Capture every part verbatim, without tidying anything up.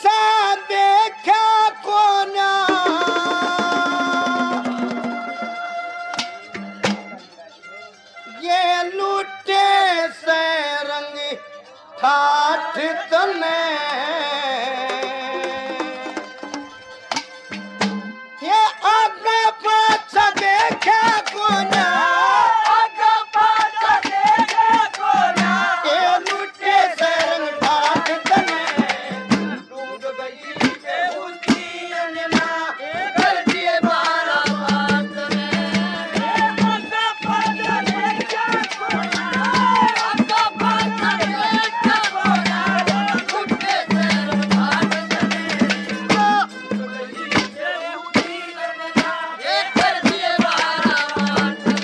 पाछा देखा कोना ये लूटे से रंग ठाठ तने ये आगे पाछा देखा कोना आगे पाछा देखा कोना ये लूटे से रंग ठाठ तने डूब गई बेहुदी अंजना कर दिए बारा बात ने आगे पाछा देखा कोना आगे पाछा देखा कोना लूटे से रंग ठाठ तने डूब गई बेहुदी अंजना ये कर दिए बारा बात ने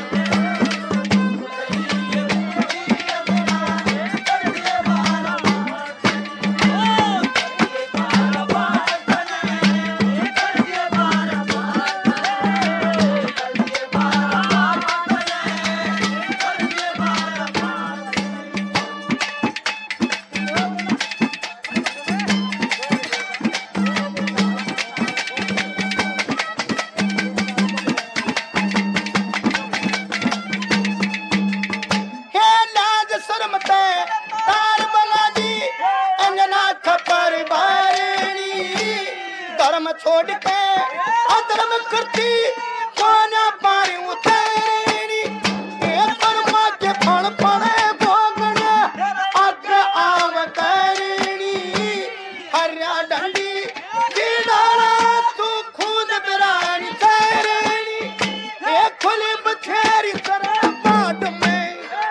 हे लाज शर्म ते तार बलाजी अंजना खपर बारणी धर्म छोड़ के अधर्म करती कोना पारी उतरणी ए कर्मा के फल पड़े भोगने अग्र आवतरणी हरिया डंडी जीडाला तू खुद बिरानी तरणी ए खुली बछेरी तरह बाट में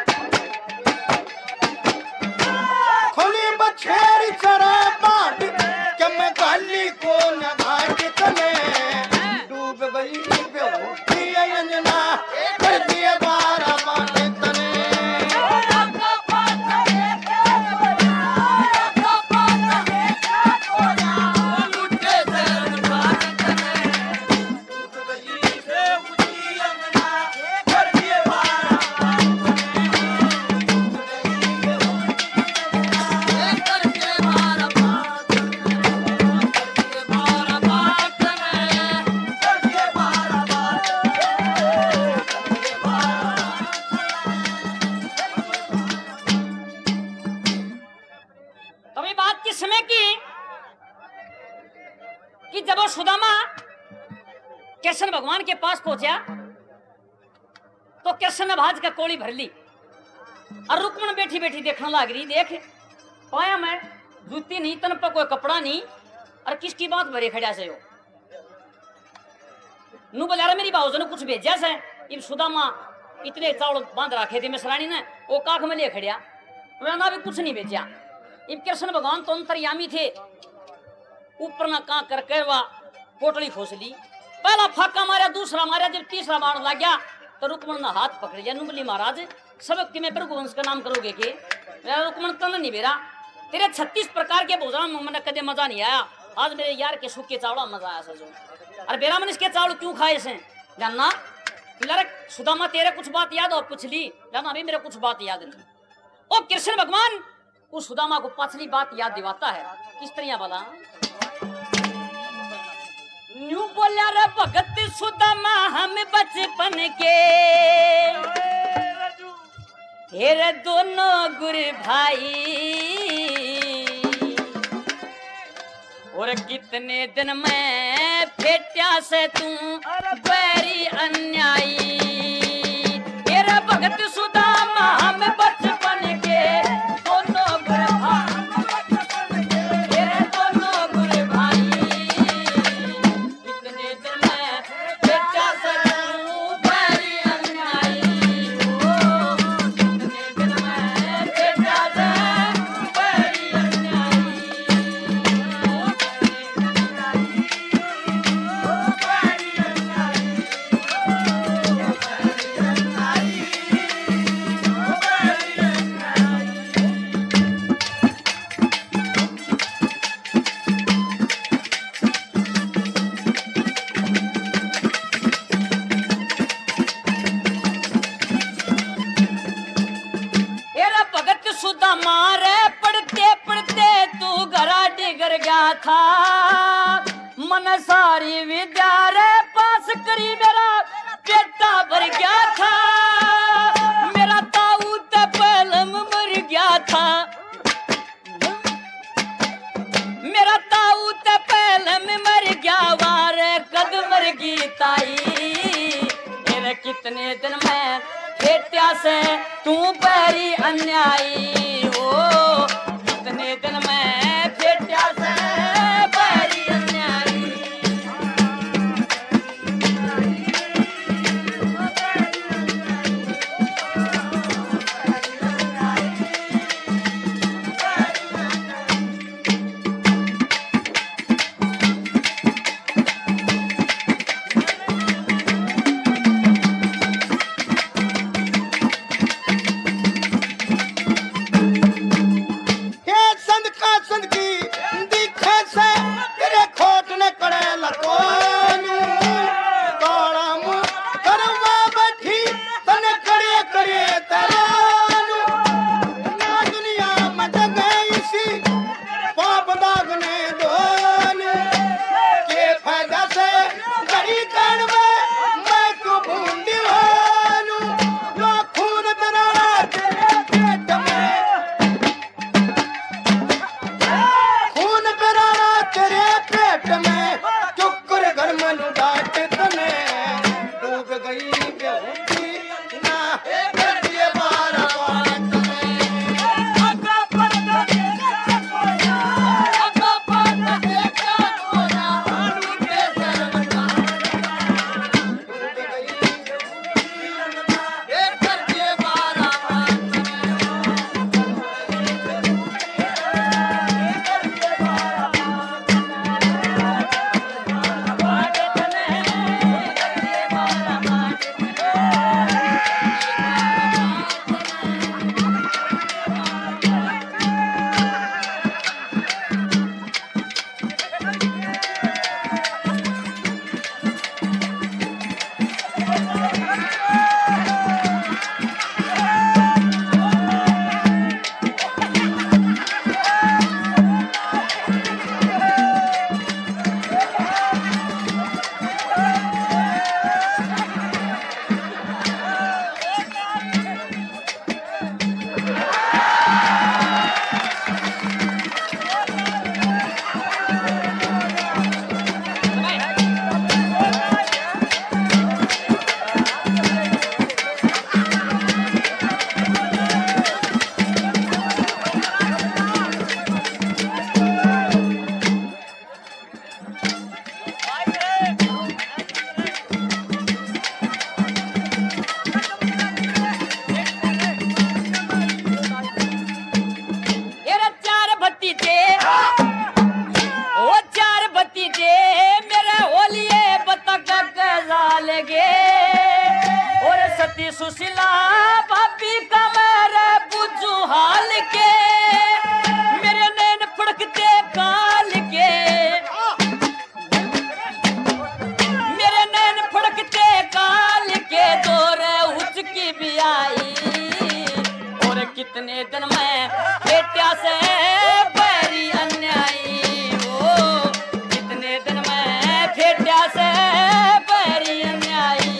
खुली बछेरी तरह बाट के मैं गाली को न घाट तने डूब गई बेहोशी अंजना कर दिए बारा बाट तने आगा पाछा देखा कोना आगा पाछा देखा कोना लूटे से बाट तने डूब गई बेहोशी अंजना कर दिए बारा बाट तने कर दिए बारा बाट तने कर दिए बारा बाट तने कर दिए बारा बाट तभी बात किस समय की कि जब वो सुदामा कृष्ण भगवान के पास पहुंचा तो कृष्ण ने भाज का कोड़ी भर ली और रुक्मण बैठी बैठी देखने लग रही। देख पाया मैं जूती नहीं, तन पर कोई कपड़ा नहीं, और किसकी बात भरे खड़ा से हो नू बोला रे मेरी बाबू ने कुछ भेजा से इब सुदामा इतने चावल बांध रखे थे मिसरानी ने वो काख में ले खड़िया ना भी कुछ नहीं भेजा। इब कृष्ण भगवान तो अंतर्यामी थे, ऊपर ना का कर करवा पोटली खोस ली, पहला फाका मारा, दूसरा मारा, जब तीसरा बाण लग गया तो रुक्मण ने हाथ पकड़ लिया। नुबली महाराज सबक कि मैं प्रभुवंश का नाम करोगे के मेरा रुक्मण तन नहीं बेरा, तेरे छत्तीस प्रकार के भोजन में मैंने कदे मजा नहीं आया, आज मेरे यार के सूखे चावड़ा मजा आया सजो। अरे बेरा मन इसके चावल क्यों खाए से जानना लड़क सुदामा तेरे कुछ बात याद हो पूछ ली जानना अभी मेरे कुछ बात याद नहीं। ओ कृष्ण भगवान उस सुदामा को पाछली बात याद दिवाता है किस तरह बोला न्यू बोला रे भगत सुदामा हम बचपन के तेरे दोनों गुरु भाई और कितने दिन में फेट्या से तू बैरी अन्यायी तेरे भगत सुदामा हम बचपन के दोनों गुरु भाई तेरे दोनों गुरु भाई कितने दिन में फेट्या से तू बैरी अन्यायी कितने दिन में फेट्या से बैरी अन्यायी मारे पढ़ते पढ़ते तू घरा डिग कर गया था मन सारी विद्या रे पास करी मेरा पेटा भर गया था मेरा ताऊ ते पहलम मर गया था मेरा ताऊ ते पहलम मर गया वार कद मर गई ताई तेरे कितने दिन में फेटिया से तू पैरी अन्यायी ओ कितने दिन में फेटिया से पैरी अन्यायी सुशीला भाभी का मेरे बुझू हाल के मेरे नैन फड़कते काल के मेरे नैन फड़कते काल के दौरे उचकी भी आई और कितने दिन में बेटिया से पैरी अन्यायी ओ कितने दिन में बेटिया से पैरी अन्यायी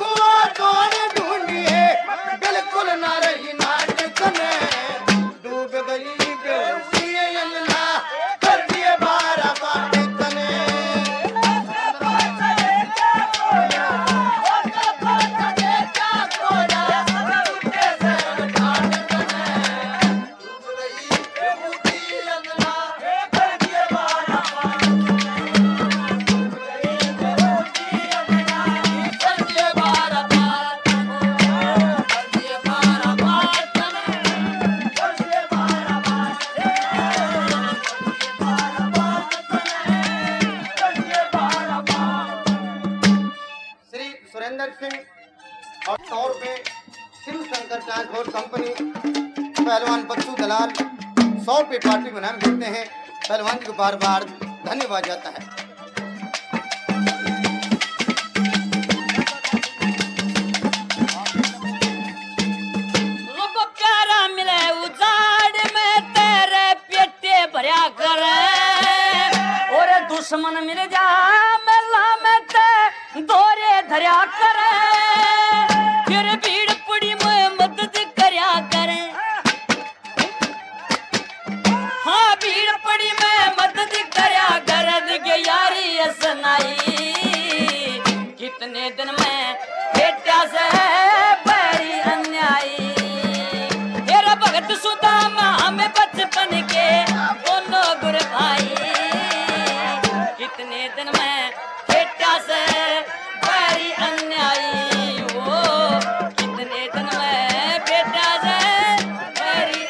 डूब अपनी पहलवान बच्चू दलाल सौ पे पार्टी में नाम देते हैं। पहलवान जी को बार बार धन्यवाद जाता है। लोगों प्यारा मिले उजाड़ में तेरे पेटे भरा कर और दुश्मन मिल जा मेला में ते दौरे धरा कर फिर भीड़ पड़ी में मदद करया कर। हाँ भीड़ पड़ी में मदद करया कर के यारी असनाई कितने दिन में बेटा से बड़ी अन्यायी तेरा भगत सुदामा हमें बचपन के दोनों गुर भाई कितने दिन में बेटा से बड़ी अन्यायी वो कितने दिन में बेटा से बड़ी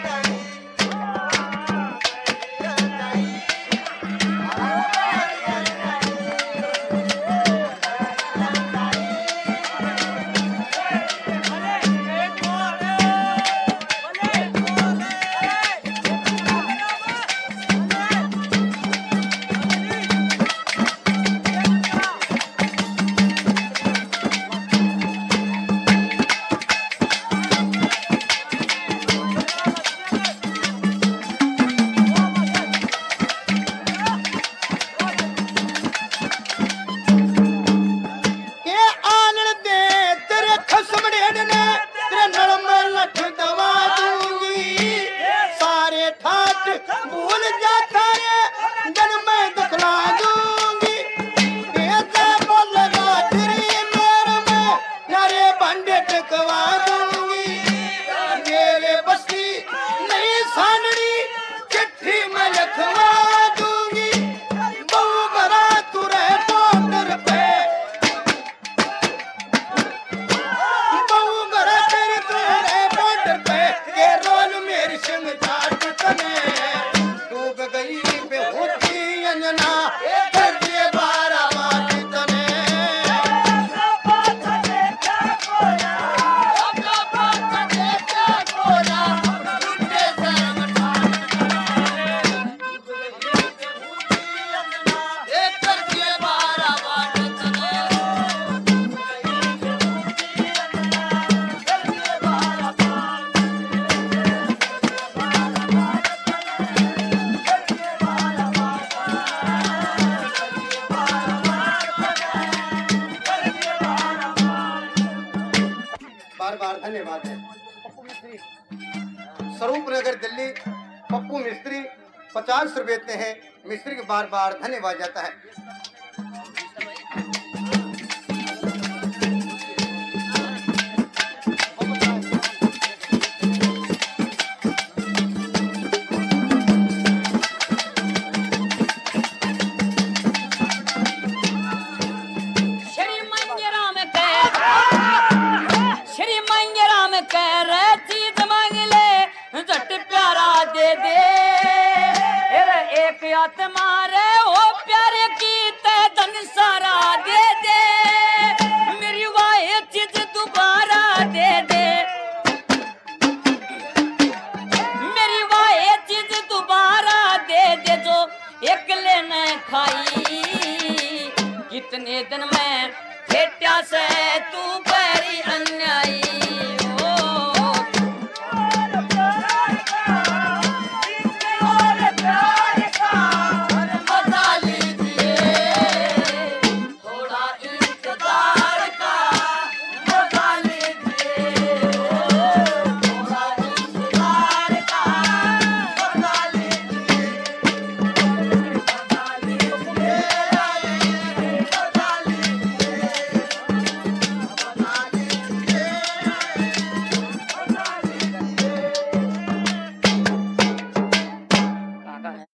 बार बार धन्यवाद है। स्वरूप नगर दिल्ली पप्पू मिस्त्री पचास रुपए देते हैं। मिस्त्री को बार बार धन्यवाद जाता है। श्री मंगराम कह श्री मंगराम कह रहे चीज मांग ले झट प्यारा दे दे अरे एक आत्मा रे ओ प्यारे की ते धन सारा दे दे मेरी वाह चीज दोबारा दे दे मेरी वाह चीज दोबारा दे दे जो एक लेने खाई कितने दिन में बेटा से तू